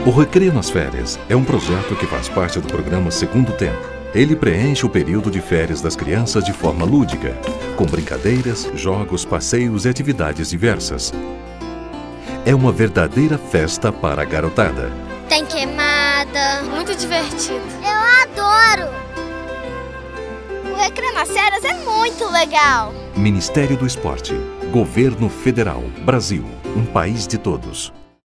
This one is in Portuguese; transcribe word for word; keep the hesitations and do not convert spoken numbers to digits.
O Recreio nas Férias é um projeto que faz parte do programa Segundo Tempo. Ele preenche o período de férias das crianças de forma lúdica, com brincadeiras, jogos, passeios e atividades diversas. É uma verdadeira festa para a garotada. Tem queimada. Muito divertido. Eu adoro! O Recreio nas Férias é muito legal. Ministério do Esporte, Governo Federal, Brasil, um país de todos.